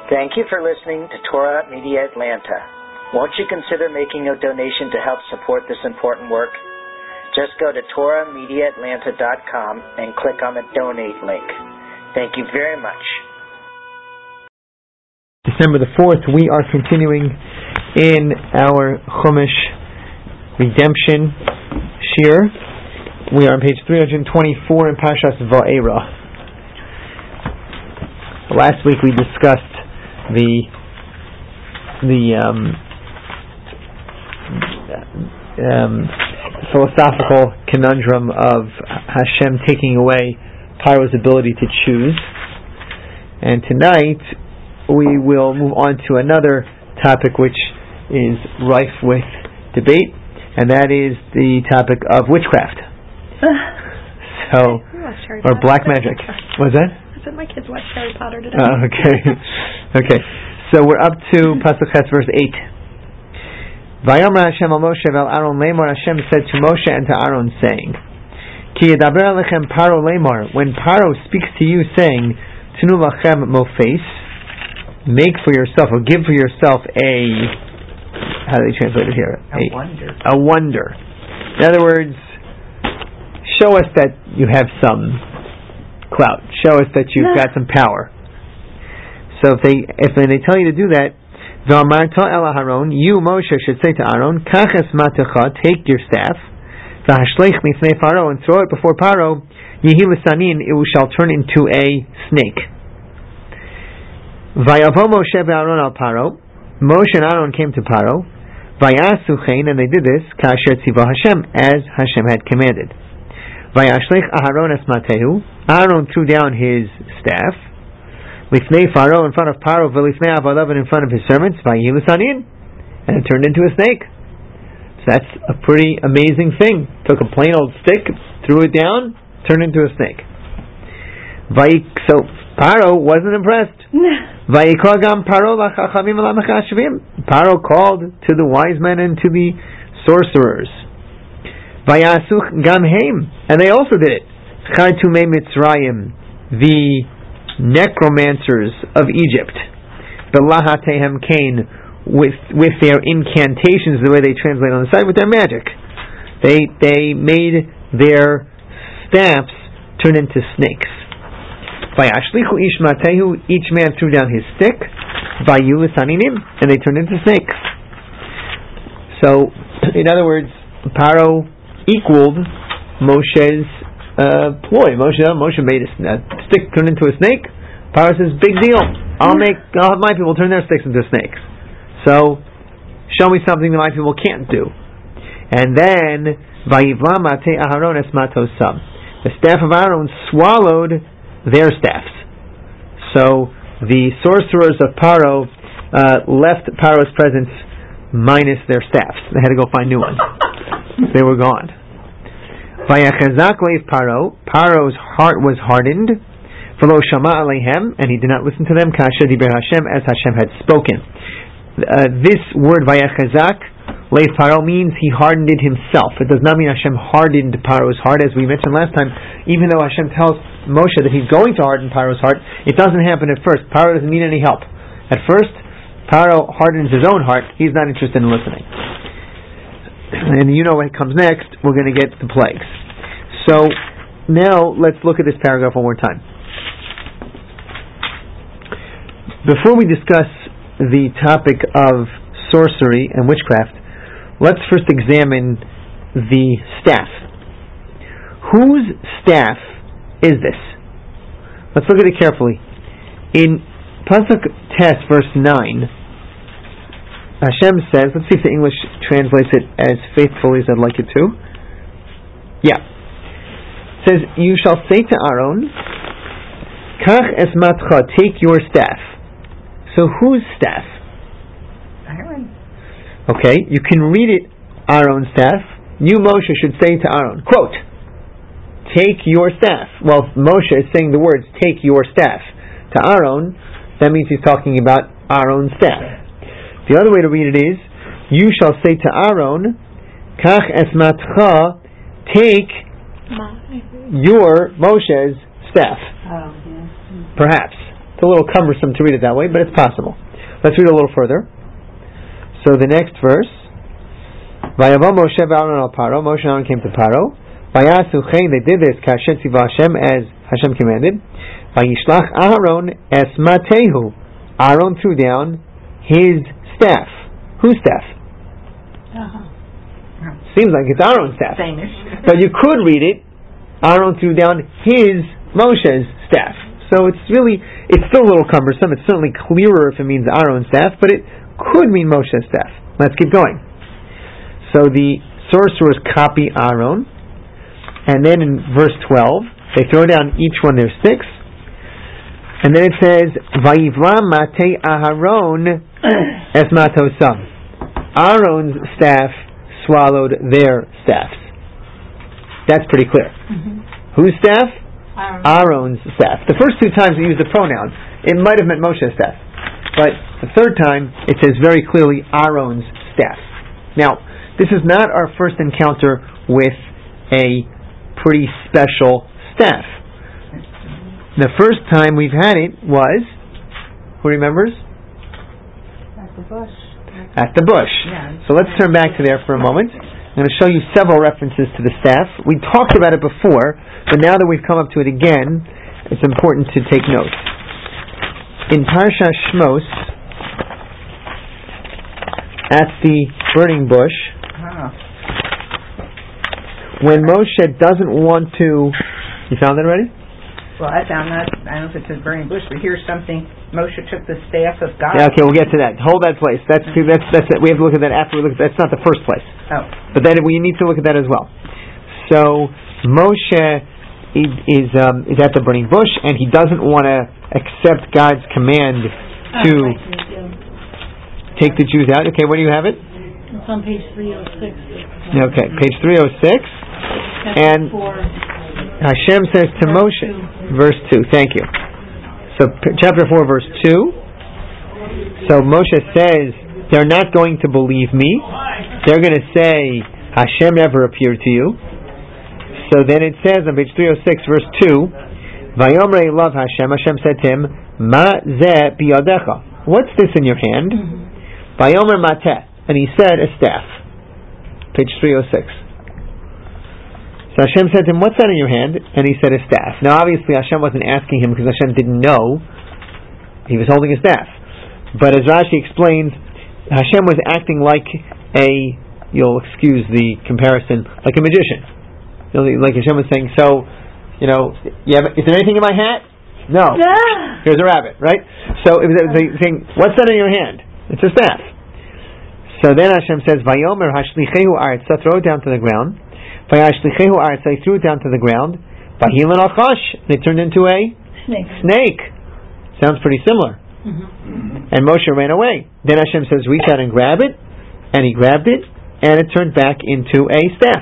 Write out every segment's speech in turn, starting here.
Thank you for listening to Torah Media Atlanta. Won't you consider making a donation to help support this important work? Just go to TorahMediaAtlanta.com and click on the donate link. Thank you very much. December the 4th, we are continuing in our Chumash Redemption Shir. We are on page 324 in Parshas Va'era. Last week we discussed the philosophical conundrum of Hashem taking away Paro's ability to choose. And tonight we will move on to another topic which is rife with debate, and that is the topic of witchcraft. Or black magic. What was that? My kids watched Harry Potter today. Okay. So we're up to Pasuk Ches, verse 8. Vayomer Hashem al Moshe vel Aaron lemar. Hashem said to Moshe and to Aaron, saying, Ki yedaber alechem Paro lemar. When Paro speaks to you, saying, Tnu lachem mofes, make for yourself or give for yourself a, how do they translate it here? A wonder. In other words, show us that you have some clout. Show us that you've got some power. So if they tell you to do that, you, Moshe, should say to Aaron, Kaches matecha, take your staff, v'hashleich mifnei Paro, and throw it before Paro, yehi l'sanin, it shall turn into a snake. Vayavo Moshe ve'Aaron al Paro, Moshe and Aaron came to Paro, vayasu chen, and they did this, kasher tzivah Hashem, as Hashem had commanded. Vayashleich Aharon es matehu, Aaron threw down his staff, lifnei Paro, in front of Paro, v'lifnei avadav, in front of his servants, vayihi l'sanin, and it turned into a snake. So that's a pretty amazing thing. Took a plain old stick, threw it down, turned into a snake. So Paro wasn't impressed. Vayikra gam Paro lachachamim l'machashvim. Paro called to the wise men and to the sorcerers. Vayasuch gam heim, and they also did it. Chartumei Mitzrayim, the necromancers of Egypt. Belahatehem Cain, with their incantations, the way they translate on the side, with their magic. They made their staffs turn into snakes. Vayashlichu ish matehu, each man threw down his stick. Vayu l'saninim, and they turned into snakes. So, in other words, Paro equaled Moshe's ploy. Moshe made a stick turn into a snake. Paro says, big deal. I'll have my people turn their sticks into snakes. So, show me something that my people can't do. And then, Vayivla mate Aharon es matosam. The staff of Aaron swallowed their staffs. So, the sorcerers of Paro left Paro's presence minus their staffs. They had to go find new ones. They were gone. Vayachazak leiv Paro. Paro's heart was hardened. V'lo shama aleihem, and he did not listen to them. Kasher diber Hashem, as Hashem had spoken. This word Vayachazak leiv Paro means he hardened it himself. It does not mean Hashem hardened Paro's heart, as we mentioned last time. Even though Hashem tells Moshe that he's going to harden Paro's heart, it doesn't happen at first. Paro doesn't need any help. At first, Paro hardens his own heart. He's not interested in listening. And you know what comes next. We're going to get the plagues. So now let's look at this paragraph one more time. Before we discuss the topic of sorcery and witchcraft, let's first examine the staff. Whose staff is this? Let's look at it carefully. In Pasuk Tes, verse 9, Hashem says, let's see if the English translates it as faithfully as I'd like it to. Yeah. It says, you shall say to Aaron, Kach es matcha, take your staff. So whose staff? Aaron. Okay, you can read it, Aaron's staff. You, Moshe, should say to Aaron, quote, take your staff. Well, Moshe is saying the words, take your staff. To Aaron, that means he's talking about Aaron's staff. The other way to read it is, you shall say to Aaron, Kach es matcha, take your, Moshe's staff. Oh, yeah. Perhaps. It's a little cumbersome to read it that way, but it's possible. Let's read a little further. So the next verse, Vayavo Moshe v'Aaron al Paro. Moshe and Aaron came to Paro. Vayasu chen, they did this, Kasher tzivah Hashem, as Hashem commanded. Vayishlach Aaron es matehu. Aaron threw down his staff. Whose staff? Seems like it's Aaron's staff. Same-ish. But you could read it, Aaron threw down his, Moshe's staff. So it's still a little cumbersome. It's certainly clearer if it means Aaron's staff, but it could mean Moshe's staff. Let's keep going. So the sorcerers copy Aaron, and then in verse 12, they throw down each one their sticks, and then it says, Vayivra mate Aharon es matosam. Aaron's staff swallowed their staffs. That's pretty clear. Whose staff? Aaron's staff. The first two times it used the pronoun. It might have meant Moshe's staff. But the third time it says very clearly Aaron's staff. Now, this is not our first encounter with a pretty special staff. The first time we've had it was, who remembers? At the bush. Yeah. So let's turn back to there for a moment. I'm going to show you several references to the staff. We talked about it before, but now that we've come up to it again, it's important to take note. In Parsha Shmos, at the burning bush, when Moshe doesn't want to... You found it already? Well, I found that. I don't know if it's a burning bush, but here's something. Moshe took the staff of God. Yeah, okay, we'll get to that. Hold that place. That's it. We have to look at that after we look at that. That's not the first place. Oh. But then we need to look at that as well. So Moshe is at the burning bush, and he doesn't want to accept God's command to take the Jews out. Okay, where do you have it? It's on page 306. Okay, page 306. And Hashem says to Moshe, verse 2, thank you. So chapter 4, verse 2. So Moshe says, they're not going to believe me. They're going to say, Hashem never appeared to you. So then it says on page 306, verse 2, Vayomrei love Hashem. Hashem said to him, Ma zeh biyadecha. What's this in your hand? Vayomer mateh. And he said, a staff. Page 306. So Hashem said to him, what's that in your hand? And he said, a staff. Now obviously Hashem wasn't asking him because Hashem didn't know. He was holding a staff. But as Rashi explains, Hashem was acting like you'll excuse the comparison, like a magician. Like Hashem was saying, so, is there anything in my hat? No. Yeah. Here's a rabbit, right? So it was saying, what's that in your hand? It's a staff. So then Hashem says, Vayomer hashlichehu aretz, so throw it down to the ground. Vayashlichehu aretz, they threw it down to the ground. Vahilan al-chash, they turned into a snake. Sounds pretty similar. And Moshe ran away. Then Hashem says, reach out and grab it. And he grabbed it, and it turned back into a staff.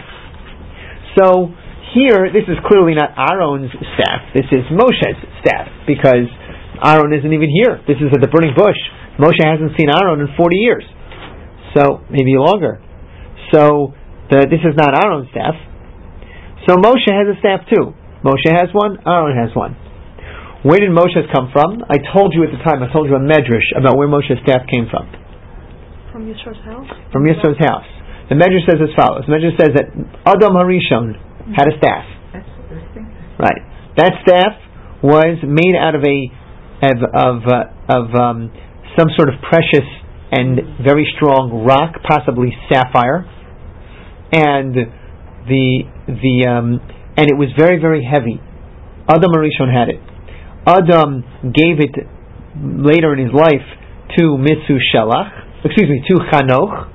So here, this is clearly not Aaron's staff. This is Moshe's staff, because Aaron isn't even here. This is at the burning bush. Moshe hasn't seen Aaron in 40 years. So, maybe longer. So, this is not Aaron's staff. So Moshe has a staff too. Moshe has one, Aaron has one. Where did Moshe's come from? I told you at the time, I told you a medrash about where Moshe's staff came from. From Yisro's house? From Yisro's house. The medrash says as follows. The medrash says that Adam Harishon had a staff. Right. That staff was made out of some sort of precious and very strong rock, possibly sapphire, and and it was very, very heavy. Adam Harishon had it. Adam gave it later in his life to Chanoch.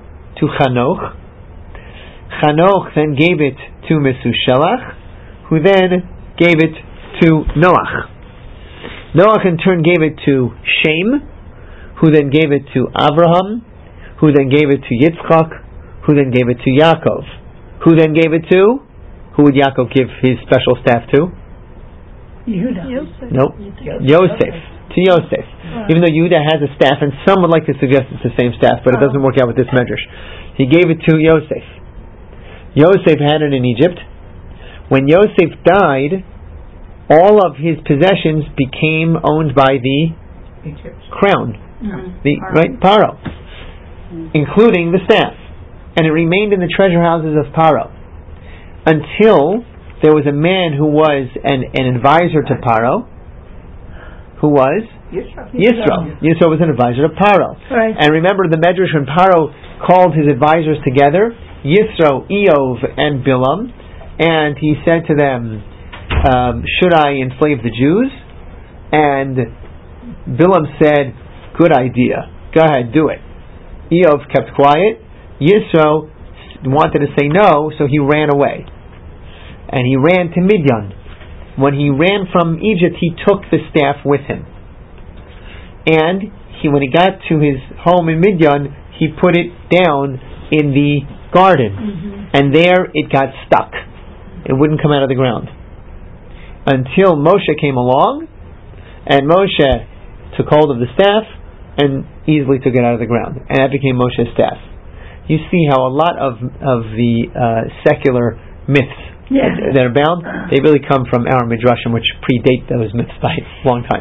Chanoch then gave it to Mesushelach, who then gave it to Noach. Noach in turn gave it to Shem, who then gave it to Abraham, who then gave it to Yitzchak, who then gave it to Yaakov. Who then gave it to? Who would Yaakov give his special staff to? Yosef. Nope. Yosef. To Yosef. Even though Yehuda has a staff, and some would like to suggest it's the same staff, but it doesn't work out with this medrash. He gave it to Yosef. Yosef had it in Egypt. When Yosef died, all of his possessions became owned by the crown, Paro, including the staff, and it remained in the treasure houses of Paro until there was a man who was an advisor to Paro, who was Yisro. Yisro was an advisor to Paro. Right. And remember the Medrash when Paro called his advisors together, Yisro, Eov, and Bilam, and he said to them, should I enslave the Jews? And Bilam said, good idea. Go ahead, do it. Eov kept quiet. Yisro wanted to say no, so he ran away. And he ran to Midian. When he ran from Egypt, he took the staff with him. And when he got to his home in Midian, he put it down in the garden. And there it got stuck. It wouldn't come out of the ground. Until Moshe came along, and Moshe took hold of the staff and easily took it out of the ground. And that became Moshe's staff. You see how a lot of the secular myths that are bound, they really come from our Midrashim, which predate those myths by a long time.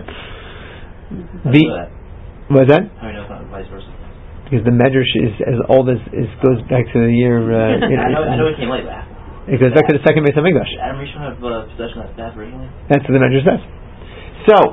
What was that? How do you know it's not vice versa? Because the Medrash is as old as goes back to the year. I know it came late. It goes back to the second Beis Hamikdash. Did Adam Rishon have possession of that staff originally? That's what the Medrash says. So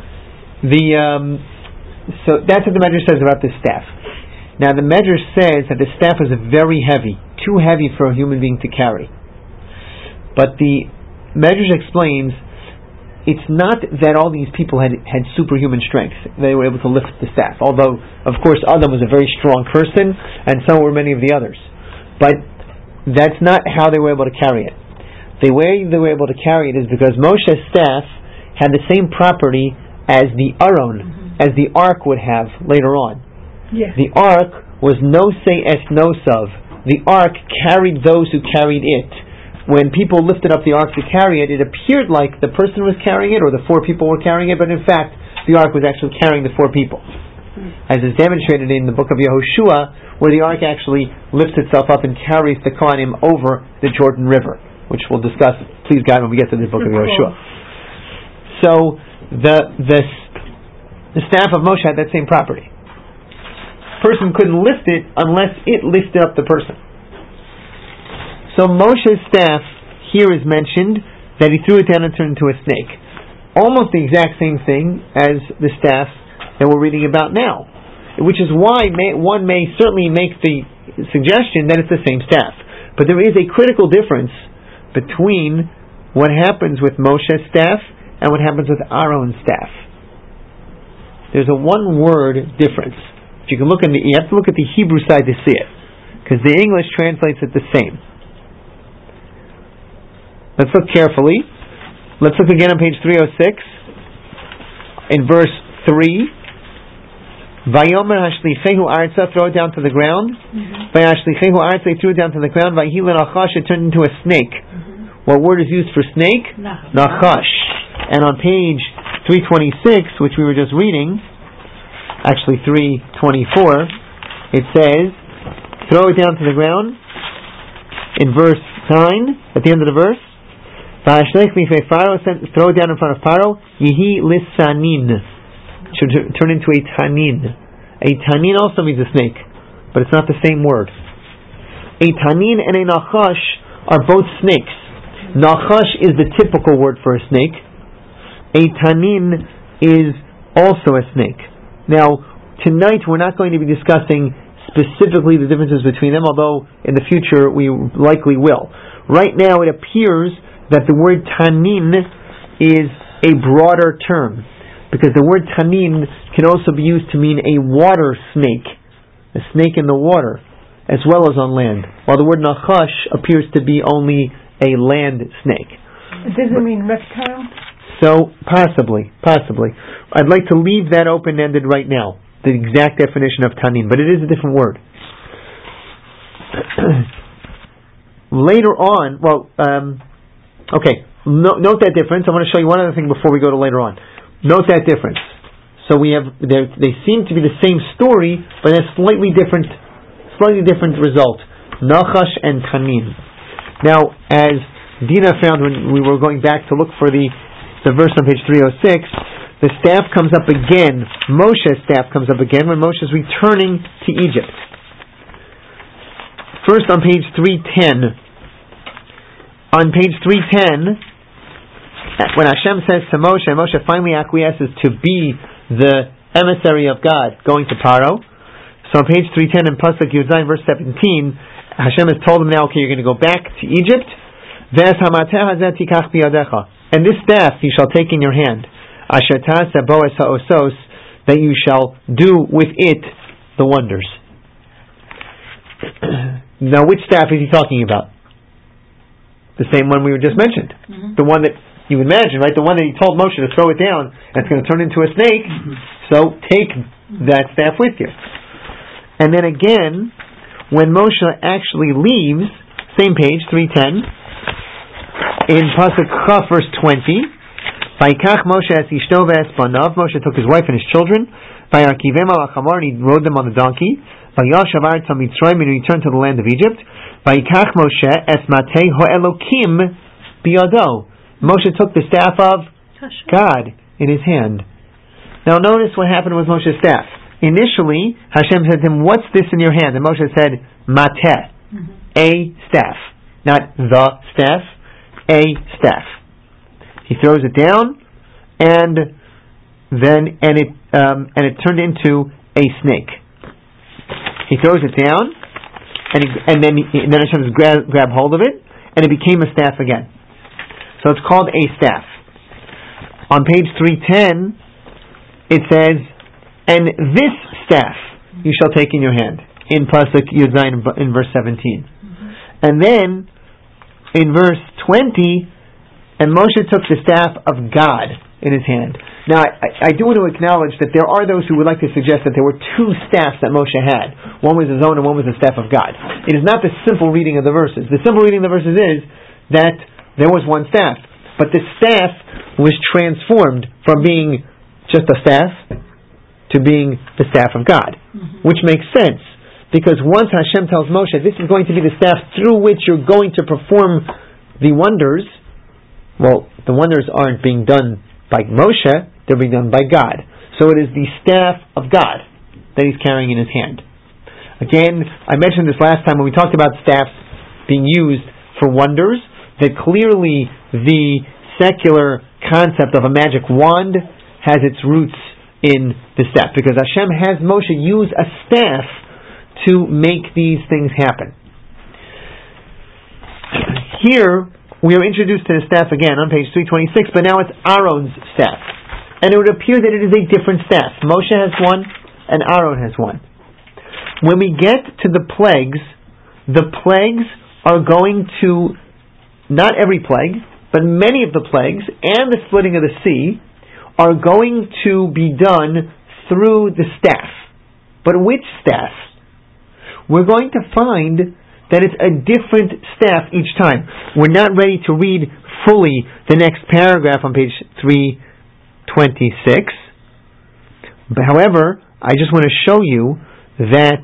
that's what the Medrash says about this staff. Now the Medrash says that the staff is very heavy, too heavy for a human being to carry. But the Medrash explains it's not that all these people had superhuman strength. They were able to lift the staff. Although, of course, Adam was a very strong person, and so were many of the others. But that's not how they were able to carry it. The way they were able to carry it is because Moshe's staff had the same property as the Aron, as the ark would have later on. Yeah. The ark was nosei es nosav. The ark carried those who carried it. When people lifted up the ark to carry it, it appeared like the person was carrying it or the 4 people were carrying it, but in fact, the ark was actually carrying the 4 people. As is demonstrated in the book of Yehoshua, where the ark actually lifts itself up and carries the Kohanim over the Jordan River, which we'll discuss, please God, when we get to the book of Yehoshua. So, the staff of Moshe had that same property. Person couldn't lift it unless it lifted up the person. So Moshe's staff here is mentioned that he threw it down and turned into a snake. Almost the exact same thing as the staff that we're reading about now. Which is why one may certainly make the suggestion that it's the same staff. But there is a critical difference between what happens with Moshe's staff and what happens with Aaron's staff. There's a one-word difference. You have to look at the Hebrew side to see it, because the English translates it the same. Let's look carefully. Let's look again on page 306 in verse 3. Vayomer hashlichehu arza, throw it down to the ground. Vayashlichehu arza, threw it down to the ground. Vayhila nachash, it turned into a snake. What word is used for snake? Nachash. And on page 326, which we were just reading, actually 324, it says, throw it down to the ground. In verse 9, at the end of the verse, throw it down in front of Paro, Yihi lisanin, should turn into a tanin. A tanin also means a snake, but it's not the same word. A tanin and a nachash are both snakes. Nachash is the typical word for a snake. A tanin is also a snake. Now, tonight we're not going to be discussing specifically the differences between them, although in the future we likely will. Right now it appears that the word tanin is a broader term, because the word tanin can also be used to mean a water snake, a snake in the water, as well as on land, while the word nachash appears to be only a land snake. It doesn't mean reptile? So, possibly. I'd like to leave that open-ended right now, the exact definition of tanin, but it is a different word. Later on, note that difference. I want to show you one other thing before we go to later on. Note that difference. So they seem to be the same story, but a slightly different result. Nachash and tanin. Now, as Dina found when we were going back to look for the the verse on page 306, the staff comes up again. Moshe's staff comes up again when Moshe is returning to Egypt. First on page 310. On page 310, when Hashem says to Moshe, and Moshe finally acquiesces to be the emissary of God going to Paro. So on page 310 in Pasuk Yud Zayin verse 17, Hashem has told him now, okay, you're going to go back to Egypt. And this staff you shall take in your hand, that you shall do with it the wonders. Now, which staff is he talking about? The same one we just mentioned. Mm-hmm. The one that you imagine, right? The one that he told Moshe to throw it down, and it's going to turn into a snake. Mm-hmm. So take that staff with you. And then again, when Moshe actually leaves, same page, 310, in Pasuk Chaf, verse 20, Vayikach Moshe es ishto ve'espanav, Moshe took his wife and his children, Vayarkivem al hachamor, and he rode them on the donkey, Vayashav aretz hamitzrayim, and he returned to the land of Egypt, Vayikach Moshe es matei ho'elokim biyado, Moshe took the staff of God in his hand. Now notice what happened with Moshe's staff. Initially, Hashem said to him, what's this in your hand? And Moshe said, mateh, a staff. Not the staff, a staff. He throws it down, and it turned into a snake. He throws it down, and then Hashem grab hold of it, and it became a staff again. So it's called a staff. On page 310, it says, and this staff you shall take in your hand, in Pasuk Yud Zayin in verse 17. Mm-hmm. And then, in verse 20, and Moshe took the staff of God in his hand. Now, I do want to acknowledge that there are those who would like to suggest that there were two staffs that Moshe had. One was his own and one was the staff of God. It is not the simple reading of the verses. The simple reading of the verses is that there was one staff, but the staff was transformed from being just a staff to being the staff of God, which makes sense, because once Hashem tells Moshe, this is going to be the staff through which you're going to perform the wonders, well, the wonders aren't being done by Moshe, they're being done by God. So it is the staff of God that he's carrying in his hand. Again, I mentioned this last time when we talked about staffs being used for wonders, that clearly the secular concept of a magic wand has its roots in the staff, because Hashem has Moshe use a staff to make these things happen. Here, we are introduced to the staff again on page 326, but now it's Aaron's staff. And it would appear that it is a different staff. Moshe has one, and Aaron has one. When we get to the plagues are going to, not every plague, but many of the plagues, and the splitting of the sea, are going to be done through the staff. But which staff? We're going to find that it's a different staff each time. We're not ready to read fully the next paragraph on page 326. But however, I just want to show you that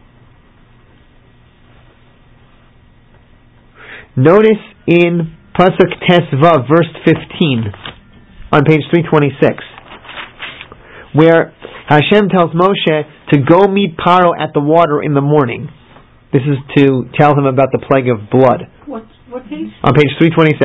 notice in Pasuk Tesvav, verse 15, on page 326, where Hashem tells Moshe to go meet Paro at the water in the morning. This is to tell him about the plague of blood. What page? On page 326.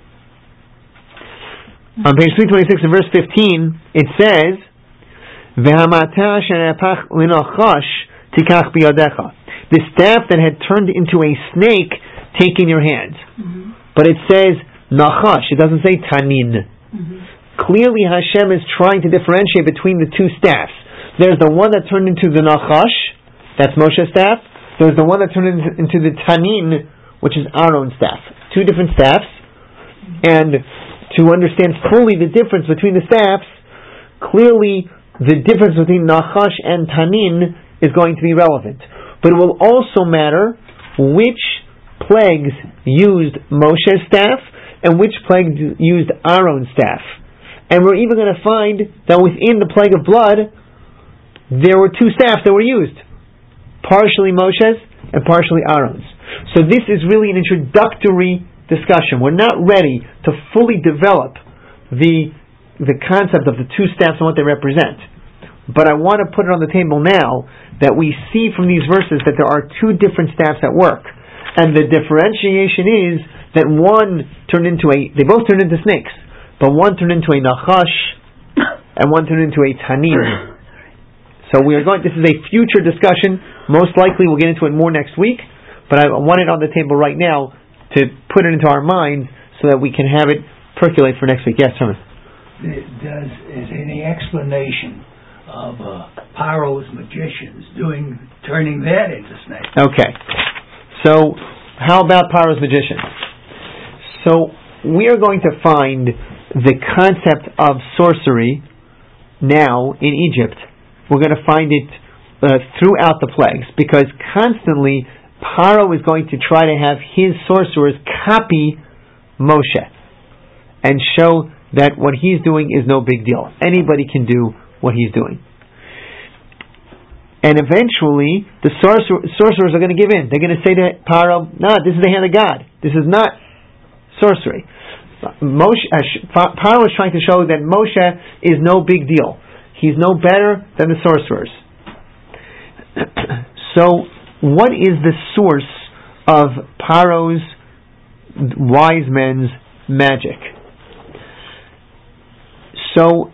On page 326 in verse 15, it says, "Ve'hamata shenepach linochash tikach biyadecha." The staff that had turned into a snake, take in your hands. Mm-hmm. But it says nachash. It doesn't say tanin. Mm-hmm. Clearly Hashem is trying to differentiate between the two staffs. There's the one that turned into the nachash, that's Moshe's staff. There's the one that turned into the tanin, which is Aaron's staff. Two different staffs. And to understand fully the difference between the staffs, clearly the difference between nachash and tanin is going to be relevant. But it will also matter which plagues used Moshe's staff and which plagues used Aaron's staff. And we're even going to find that within the plague of blood, there were two staffs that were used. Partially Moshe's and partially Aaron's. So this is really an introductory discussion. We're not ready to fully develop the concept of the two staffs and what they represent. But I want to put it on the table now that we see from these verses that there are two different staffs at work. And the differentiation is that they both turned into snakes, but one turned into a nachash and one turned into a tanin. So this is a future discussion. Most likely we'll get into it more next week, but I want it on the table right now to put it into our minds so that we can have it percolate for next week. Yes, Herman? Is any explanation of Paro's magicians turning that into snakes? Okay. So, how about Paro's magicians? So, we are going to find the concept of sorcery now in Egypt. We're going to find it throughout the plagues, because constantly Paro is going to try to have his sorcerers copy Moshe and show that what he's doing is no big deal. Anybody can do what he's doing. And eventually, the sorcerers are going to give in. They're going to say to Paro, "No, this is the hand of God. This is not sorcery." Paro is trying to show that Moshe is no big deal. He's no better than the sorcerers. So, what is the source of Paro's wise men's magic? So,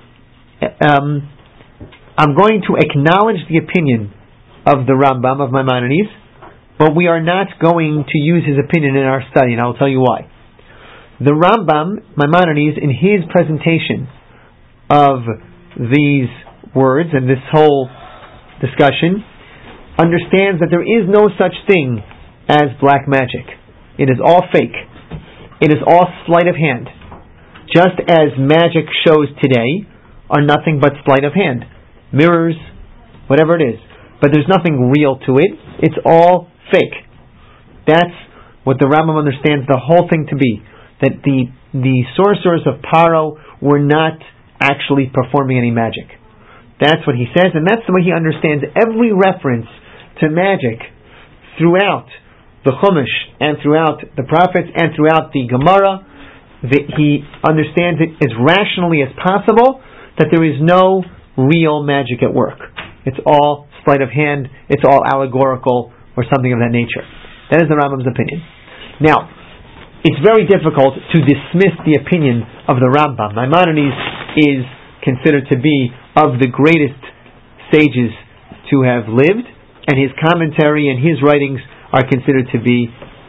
I'm going to acknowledge the opinion of the Rambam of Maimonides, but we are not going to use his opinion in our study, and I'll tell you why. The Rambam, Maimonides, in his presentation of these words and this whole discussion, understands that there is no such thing as black magic. It is all fake. It is all sleight of hand. Just as magic shows today are nothing but sleight of hand. Mirrors, whatever it is. But there's nothing real to it. It's all fake. That's what the Rambam understands the whole thing to be. That the sorcerers of Paro were not actually performing any magic. That's what he says, and that's the way he understands every reference to magic throughout the Chumash and throughout the prophets and throughout the Gemara. He understands it as rationally as possible that there is no real magic at work. It's all sleight of hand, it's all allegorical or something of that nature. That is the Rambam's opinion. Now, it's very difficult to dismiss the opinion of the Rambam. Maimonides is considered to be of the greatest sages to have lived, and his commentary and his writings are considered to be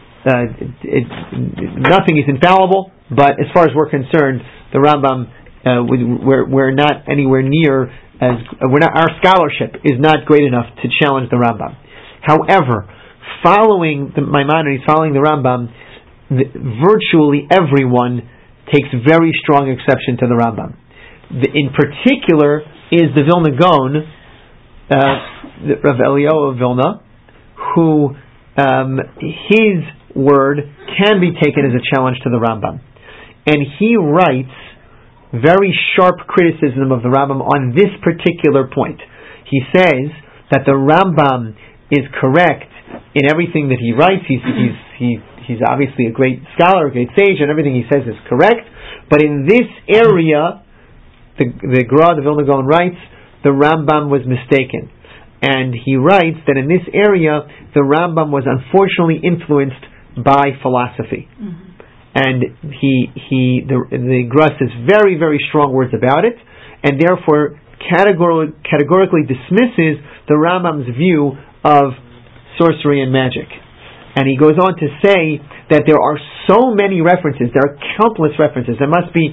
nothing is infallible, but as far as we're concerned, the Rambam, we're not anywhere near our scholarship is not great enough to challenge the Rambam. However, following the Maimonides, following the Rambam, virtually everyone takes very strong exception to the Rambam. In particular is the Vilna Gaon, Rav Eliyahu of Vilna, who his word can be taken as a challenge to the Rambam. And he writes very sharp criticism of the Rambam on this particular point. He says that the Rambam is correct in everything that he writes. He's obviously a great scholar, a great sage, and everything he says is correct. But in this area, the Gra, the Vilna Gaon writes, the Rambam was mistaken. And he writes that in this area, the Rambam was unfortunately influenced by philosophy. Mm-hmm. And the Gra says very, very strong words about it, and therefore categorically dismisses the Rambam's view of sorcery and magic. And he goes on to say that there are so many references, there are countless references, there must be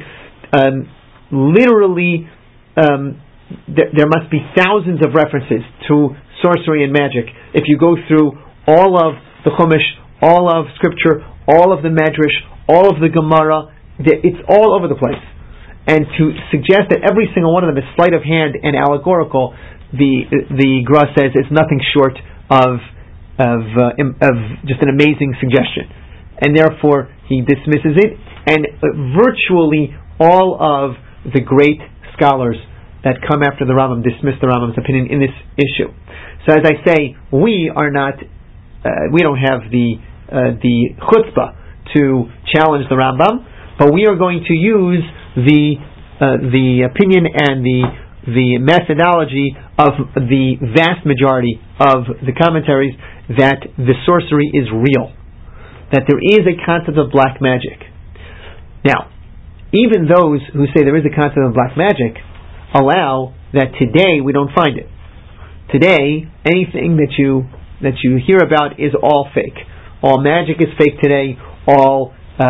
there must be thousands of references to sorcery and magic. If you go through all of the Chumash, all of Scripture, all of the Medrash, all of the Gemara, it's all over the place. And to suggest that every single one of them is sleight of hand and allegorical, the Gra says it's nothing short of just an amazing suggestion. And therefore he dismisses it, and virtually all of the great scholars that come after the Rambam dismiss the Rambam's opinion in this issue. So as I say, we don't have the chutzpah to challenge the Rambam, but we are going to use the opinion and the methodology of the vast majority of the commentaries that the sorcery is real, that there is a concept of black magic. Now, even those who say there is a concept of black magic allow that today we don't find it. Today, anything that you hear about is all fake. All magic is fake today. All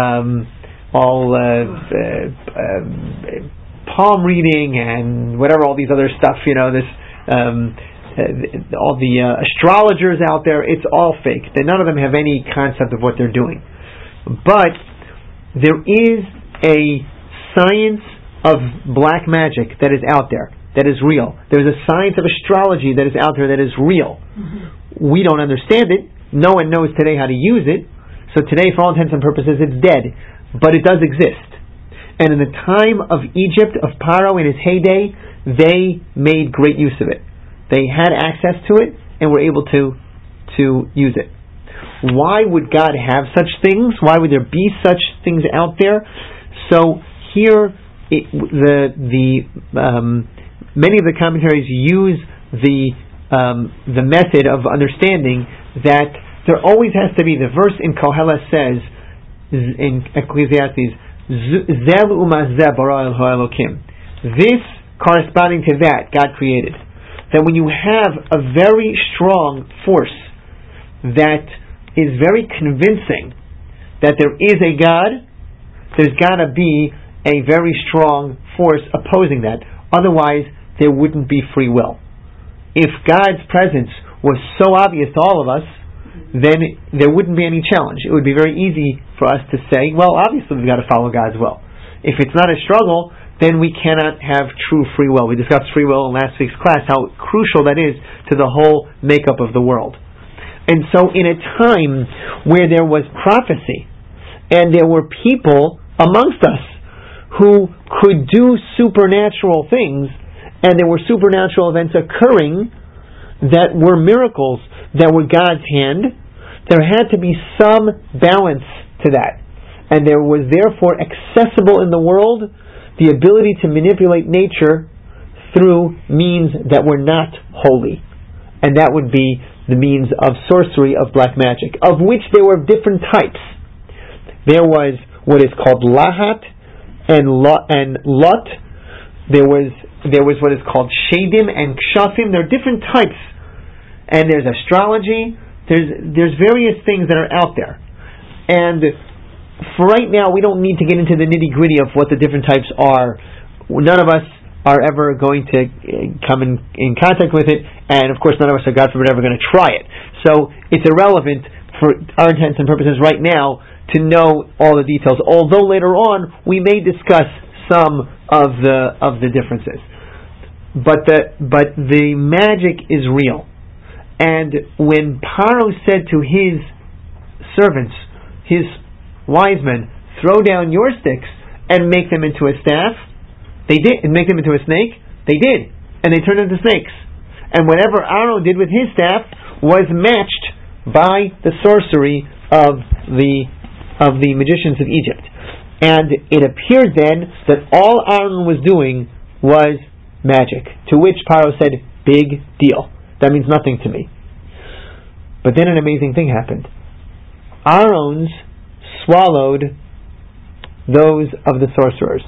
palm reading and whatever, all these other stuff, all the astrologers out there, it's all fake. None of them have any concept of what they're doing. But there is a science of black magic that is out there, that is real. There's a science of astrology that is out there that is real. Mm-hmm. We don't understand it. No one knows today how to use it. So today, for all intents and purposes, it's dead. But it does exist. And in the time of Egypt, of Paro in his heyday, they made great use of it. They had access to it and were able to use it. Why would God have such things? Why would there be such things out there? So here, many of the commentaries use the method of understanding that there always has to be, the verse in Koheles says, in Ecclesiastes, Zel umazeh bara Elohe Elokim. This corresponding to that, God created. That when you have a very strong force that is very convincing that there is a God, there's got to be a very strong force opposing that. Otherwise, there wouldn't be free will. If God's presence was so obvious to all of us, then there wouldn't be any challenge. It would be very easy for us to say, well, obviously we've got to follow God's will. If it's not a struggle, then we cannot have true free will. We discussed free will in last week's class, how crucial that is to the whole makeup of the world. And so in a time where there was prophecy, and there were people amongst us who could do supernatural things, and there were supernatural events occurring that were miracles, that were God's hand, there had to be some balance to that. And there was therefore accessible in the world the ability to manipulate nature through means that were not holy. And that would be the means of sorcery, of black magic, of which there were different types. There was what is called lahat and lot. There was what is called shadim and kshafim. There are different types. And there's astrology. There's various things that are out there. And for right now, we don't need to get into the nitty-gritty of what the different types are. None of us are ever going to come in contact with it, and of course none of us are, God forbid, ever going to try it. So it's irrelevant for our intents and purposes right now to know all the details, although later on we may discuss some of the differences. But the magic is real. And when Paro said to his servants, his wise men, throw down your sticks and make them into a staff, they did, and make them into a snake, they did, and they turned into snakes. And whatever Aaron did with his staff was matched by the sorcery of the magicians of Egypt. And it appeared then that all Aaron was doing was magic, to which Paro said, big deal. That means nothing to me. But then an amazing thing happened. Aaron's swallowed those of the sorcerers.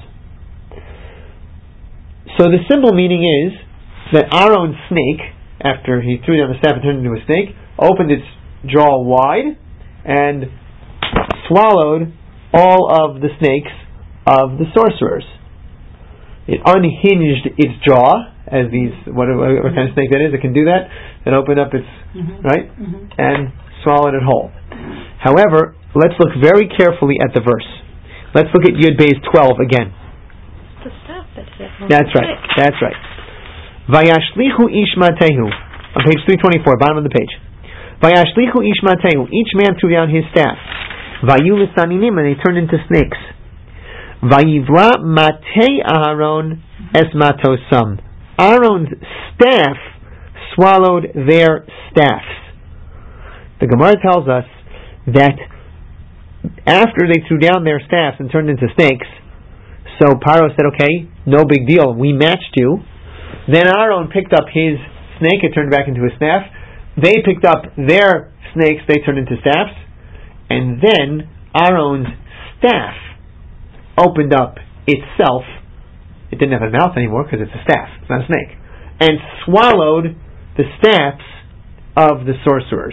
So the simple meaning is that Aaron's snake, after he threw down the staff and turned into a snake, opened its jaw wide and swallowed all of the snakes of the sorcerers. It unhinged its jaw, as these, what kind of snake that is, it can do that. It opened up its, right? And swallowed it whole. However, let's look very carefully at the verse. Let's look at Yud Beis 12 again. The stuff That's right. Vayashlichu ish matehu. On page 324, bottom of the page. Vayashlichu ish matehu. Each man threw down his staff. Vayu l'saninim, and they turned into snakes. Vayivra matei Aharon es matosam. Aaron's staff swallowed their staffs. The Gemara tells us that after they threw down their staffs and turned into snakes, So Paro said, okay, no big deal, we matched you. Then Aaron picked up his snake, it turned back into a staff. They picked up their snakes, they turned into staffs. And then Aaron's staff opened up itself. It didn't have a mouth anymore because it's a staff, it's not a snake. And swallowed the staffs of the sorcerers.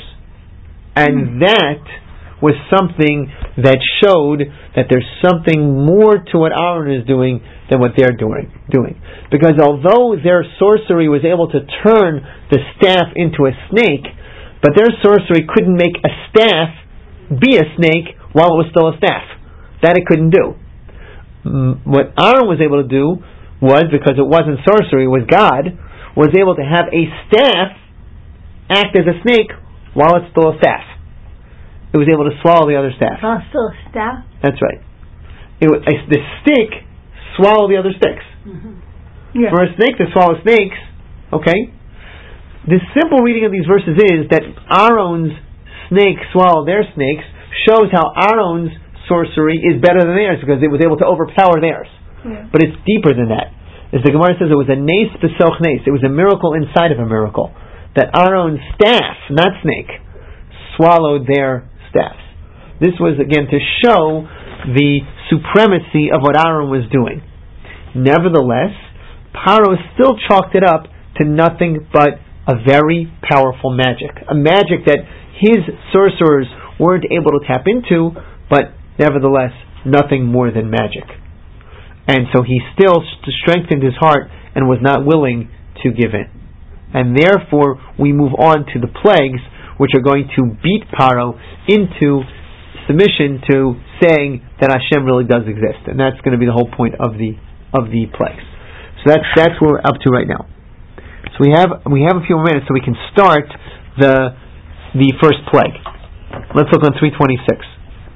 And that was something that showed that there's something more to what Aaron is doing than what they're doing. Because although their sorcery was able to turn the staff into a snake, but their sorcery couldn't make a staff be a snake while it was still a staff. That it couldn't do. What Aaron was able to do was, because it wasn't sorcery, it was God, was able to have a staff act as a snake while it's still a staff. It was able to swallow the other staff. Oh, still a staff? That's right. The stick swallowed the other sticks. Mm-hmm. Yeah. For a snake to swallow snakes, okay? The simple reading of these verses is that Aaron's snake swallowed their snakes shows how Aaron's sorcery is better than theirs because it was able to overpower theirs. Yeah. But it's deeper than that. As the Gemara says, it was a nes besoch nes. It was a miracle inside of a miracle. That Aaron's staff, not snake, swallowed their staffs. This was, again, to show the supremacy of what Aaron was doing. Nevertheless, Paro still chalked it up to nothing but a very powerful magic. A magic that his sorcerers weren't able to tap into, but nevertheless, nothing more than magic. And so he still strengthened his heart and was not willing to give in. And therefore, we move on to the plagues, which are going to beat Paro into submission to saying that Hashem really does exist. And that's going to be the whole point of the plagues. So that's what we're up to right now. So we have a few more minutes so we can start the first plague. Let's look on 326.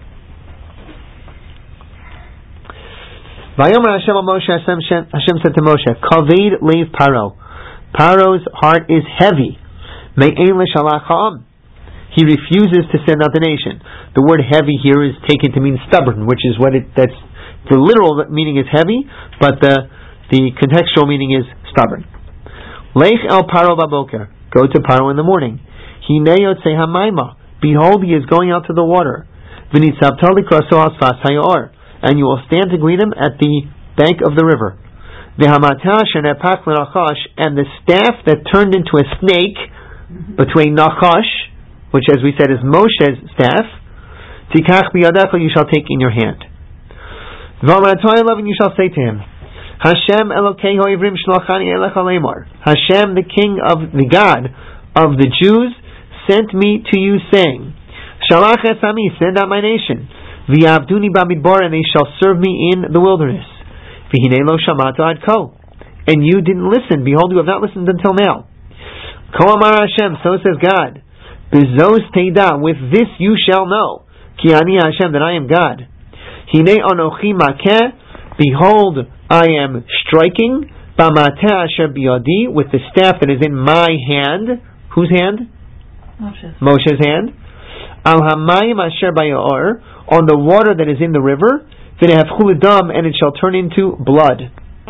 Vayomer Hashem al Moshe, Hashem said to Moshe, Kaved leiv Paro. Paro's heart is heavy. Me'ein l'shalach ha'am. He refuses to send out the nation. The word heavy here is taken to mean stubborn, which is that's the literal meaning is heavy, but the contextual meaning is stubborn. Lech el Paro baboker. Go to Paro in the morning. Hinei yotzei hamayma. Behold, he is going out to the water. V'nitzavta likraso al sfas hayor. And you will stand to greet him at the bank of the river. V'hamata shenepach l'nachash. And the staff that turned into a snake between Nachash, which as we said is Moshe's staff, tikach biyadecha, you shall take in your hand. V'amaratoy, and you shall say to him, Hashem Elokeinu Ivrim Shlachani Elecha Lemar. Hashem, the God of the Jews, sent me to you, saying, Shalach es ami, send out my nation. V'yavduni bamidbar, and they shall serve me in the wilderness. V'hinei lo shamata ad ko. And you didn't listen. Behold, you have not listened until now. Ko amar Hashem, so says God. Bezos teida, with this you shall know. Ki ani Hashem, that I am God. Hinei anochi makeh, behold, I am striking b'mateh asher biyadi, with the staff that is in my hand. Whose hand? Moshe's hand. Al hamayim asher bayor, on the water that is in the river. V'nehafchu l'dam, and it shall turn into blood.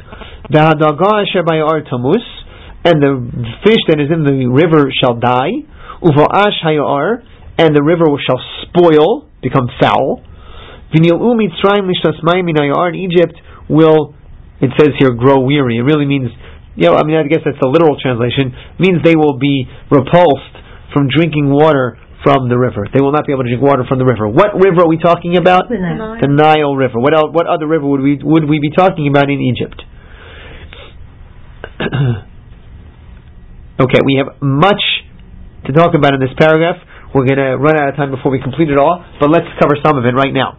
V'hadaga asher bayor tamus, and the fish that is in the river shall die. Uvo'ash hayor, and the river shall spoil, become foul. V'nil'u mitzrayim lishnas mayim min hayor, Egypt will, it says here, grow weary. It really means, I guess that's the literal translation, means they will be repulsed from drinking water from the river. They will not be able to drink water from the river. What river are we talking about? The Nile. The Nile River. What other river would we be talking about in Egypt? Okay, we have much to talk about in this paragraph. We're going to run out of time before we complete it all, but let's cover some of it right now.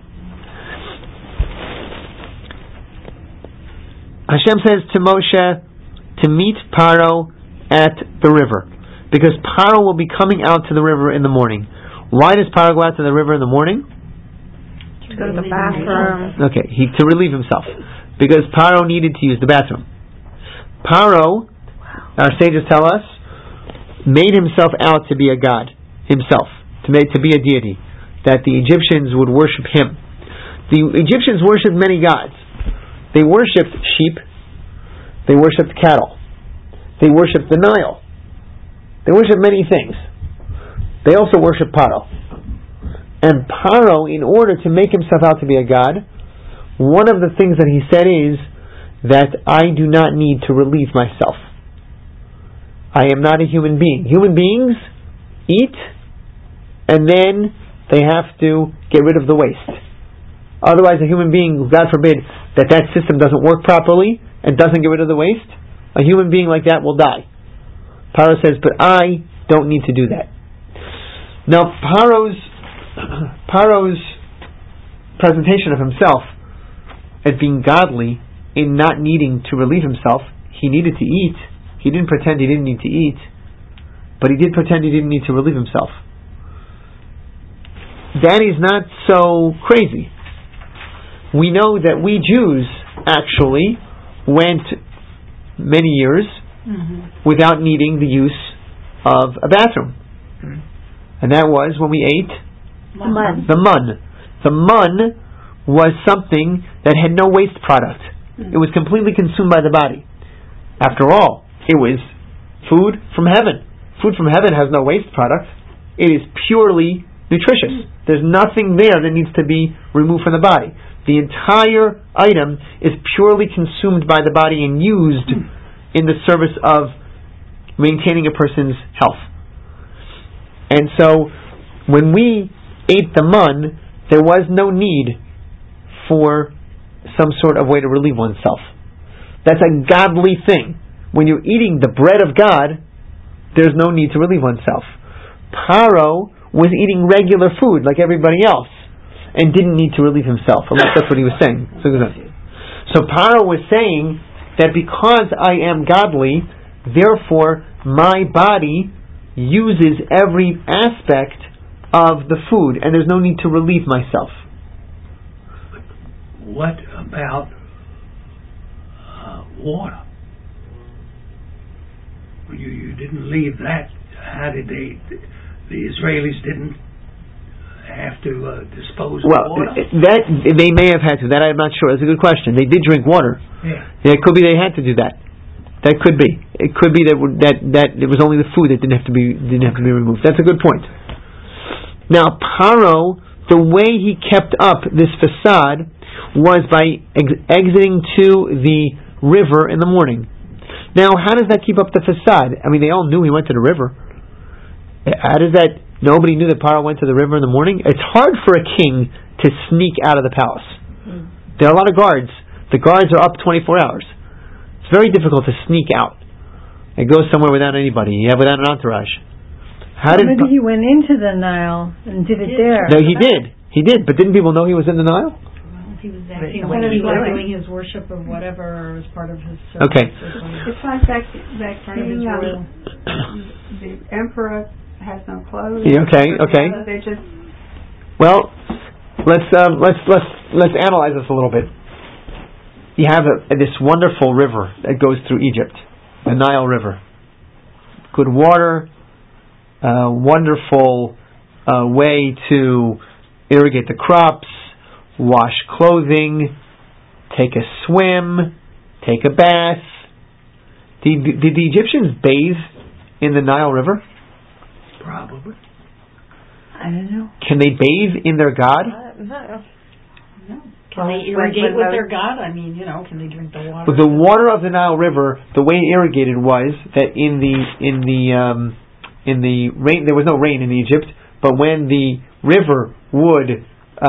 Hashem says to Moshe to meet Paro at the river, because Paro will be coming out to the river in the morning. Why does Paro go out to the river in the morning? To go to the bathroom. Okay, to relieve himself, because Paro needed to use the bathroom. Paro, our sages tell us, made himself out to be a god himself, to be a deity, that the Egyptians would worship him. The Egyptians worshipped many gods. They worshipped sheep. They worshipped cattle. They worshipped the Nile. They worshipped many things. They also worshipped Paro. And Paro, in order to make himself out to be a god, one of the things that he said is that I do not need to relieve myself. I am not a human being. Human beings eat, and then they have to get rid of the waste. Otherwise, a human being, God forbid, that system doesn't work properly and doesn't get rid of the waste, a human being like that will die. Paro says, but I don't need to do that. Now, Paro's presentation of himself as being godly in not needing to relieve himself, he needed to eat. He didn't pretend he didn't need to eat, but he did pretend he didn't need to relieve himself. That is not so crazy. We know that we Jews actually went many years without needing the use of a bathroom. And that was when we ate the mun. The mun was something that had no waste product. It was completely consumed by the body. After all, it was food from heaven. Food from heaven has no waste product. It is purely nutritious. There's nothing there that needs to be removed from the body. The entire item is purely consumed by the body and used in the service of maintaining a person's health. And so, when we ate the mun, there was no need for some sort of way to relieve oneself. That's a godly thing. When you're eating the bread of God, there's no need to relieve oneself. Paro was eating regular food like everybody else and didn't need to relieve himself. At least that's what he was saying. So Paro was saying that because I am godly, therefore my body uses every aspect of the food and there's no need to relieve myself. What about water? You didn't leave that. How did the Israelis didn't have to dispose of water? That they may have had to. That I'm not sure. That's a good question. They did drink water. Yeah, it could be they had to do that. That could be. It could be that it was only the food that didn't have to be removed. That's a good point. Now, Paro, the way he kept up this facade was by exiting to the river in the morning. Now, how does that keep up the facade? I mean, they all knew he went to the river. How does that? Nobody knew that Paro went to the river in the morning? It's hard for a king to sneak out of the palace. There are a lot of guards. The guards are up 24 hours. It's very difficult to sneak out and go somewhere without anybody, without an entourage. Maybe he went into the Nile and did it there. No, he did. But didn't people know he was in the Nile? He was acting when he was doing his worship of whatever, or as part of his service. Okay. It's like that king, the emperor has no clothes. Okay. They just. Well, let's analyze this a little bit. You have this wonderful river that goes through Egypt, the Nile River. Good water, wonderful way to irrigate the crops, wash clothing, take a swim, take a bath. Did the Egyptians bathe in the Nile River? Probably. I don't know. Can they bathe in their God? No. Can they irrigate with their God? I mean, can they drink the water? The water of the Nile River, the way it irrigated was that in the rain, there was no rain in Egypt, but when the river would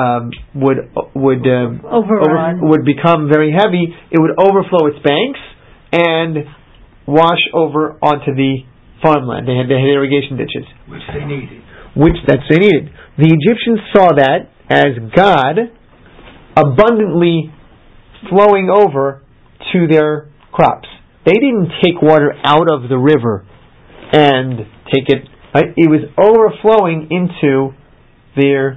become very heavy, it would overflow its banks and wash over onto the farmland. They had irrigation ditches, which they needed. The Egyptians saw that as God abundantly flowing over to their crops. They didn't take water out of the river and take it. It was overflowing into their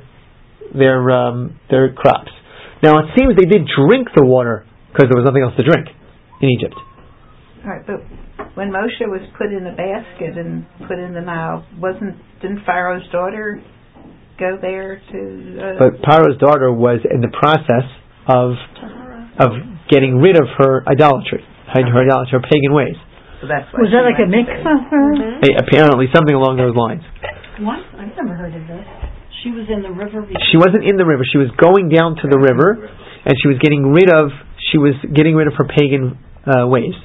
crops. Now it seems they did drink the water because there was nothing else to drink in Egypt. All right, but when Moshe was put in the basket and put in the Nile, didn't Pharaoh's daughter go there to? But Pharaoh's daughter was in the process of getting rid of her idolatry, her pagan ways. So that's why Was that like a mikvah for her? Apparently, something along those lines. What? I've never heard of this. She was in the river before. She wasn't in the river. She was going down to the river, and she was getting rid of her pagan ways.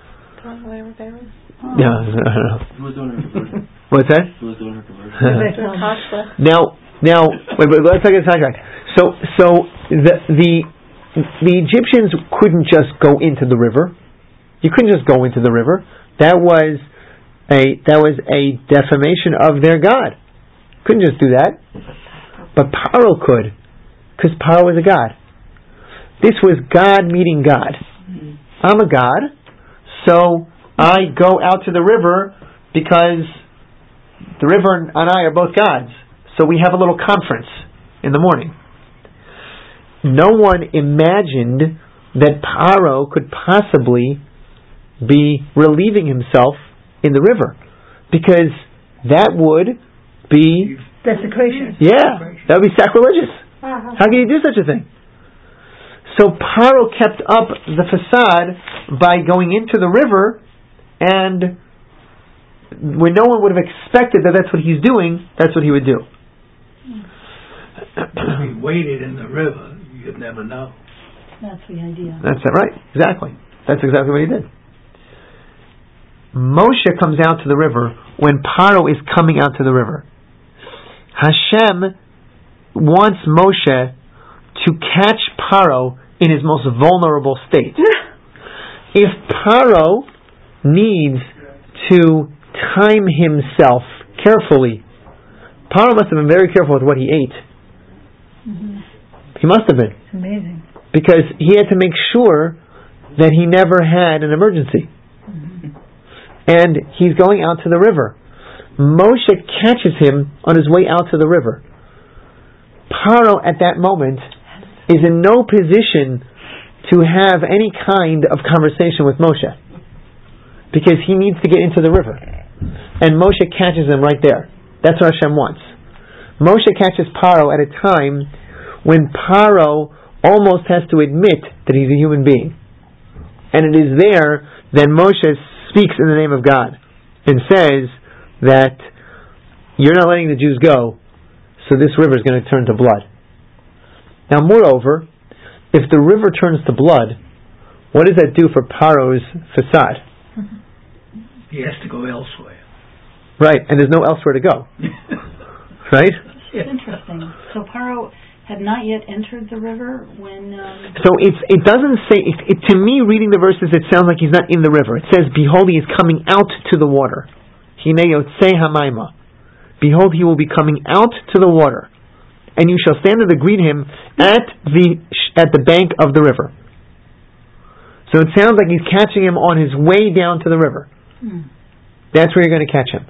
Oh. Yeah, I don't know. Who was doing her conversion? What's that? Who was doing her conversion? Now, wait, let's take a sidetrack. So the Egyptians couldn't just go into the river. You couldn't just go into the river. That was a defamation of their God. Couldn't just do that. But Paro could, because Paro was a god. This was God meeting God. I'm a god, so I go out to the river because the river and I are both gods. So we have a little conference in the morning. No one imagined that Paro could possibly be relieving himself in the river, because that would be Desecration. that would be sacrilegious. How can you do such a thing? So Paro kept up the facade by going into the river, and when no one would have expected that that's what he's doing, that's what he would do. If he waded in the river, you'd never know. That's the idea. That's it, right? Exactly. That's exactly what he did. Moshe comes out to the river when Paro is coming out to the river. Hashem wants Moshe to catch Paro in his most vulnerable state. If Paro needs to time himself carefully, Paro must have been very careful with what he ate. He must have been. It's amazing. Because he had to make sure that he never had an emergency. And he's going out to the river. Moshe catches him on his way out to the river. Paro at that moment is in no position to have any kind of conversation with Moshe, because he needs to get into the river. And Moshe catches him right there. That's what Hashem wants. Moshe catches Paro at a time when Paro almost has to admit that he's a human being. And it is there that Moshe speaks in the name of God and says that you're not letting the Jews go, so this river is going to turn to blood. Now, moreover, if the river turns to blood, what does that do for Paro's facade? He has to go elsewhere. Right, and there's no elsewhere to go. Right? It's interesting. So Paro had not yet entered the river when... So it doesn't say... to me, reading the verses, it sounds like he's not in the river. It says, behold, he is coming out to the water. Hine yotzei hamayma. Behold, he will be coming out to the water, and you shall stand there to greet him at the bank of the river. So it sounds like he's catching him on his way down to the river. That's where you're going to catch him.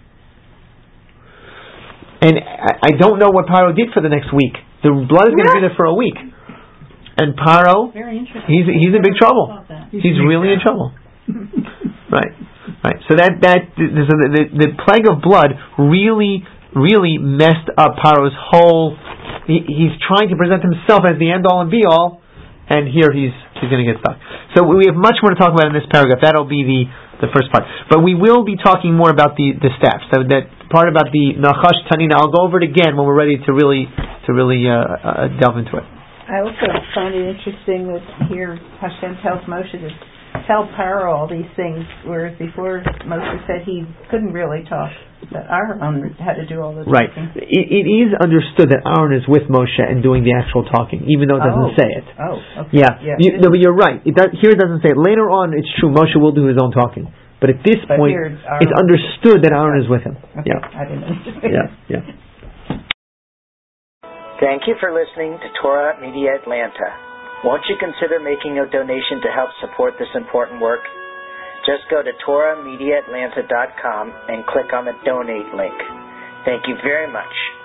And I don't know what Paro did for the next week. The blood is going to be there for a week. And Paro, he's in big trouble. He's really in trouble. Right. So the plague of blood really messed up Paro's whole. He's trying to present himself as the end all and be all, and here he's going to get stuck. So we have much more to talk about in this paragraph. That'll be the first part. But we will be talking more about the staffs. So that part about the Nachash Tanina, I'll go over it again when we're ready to really delve into it. I also find it interesting that here Hashem tells Moshe to tell Paro all these things, whereas before Moshe said he couldn't really talk, that Aaron had to do all the right. talking. It is understood that Aaron is with Moshe and doing the actual talking, even though it doesn't say it. Oh, okay. Yeah. But you're right. Here it doesn't say it. Later on, it's true, Moshe will do his own talking. But at this point, it's understood that Aaron is with him. Okay. Yeah. I didn't understand. Yeah. Thank you for listening to Torah Media Atlanta. Won't you consider making a donation to help support this important work? Just go to TorahMediaAtlanta.com and click on the donate link. Thank you very much.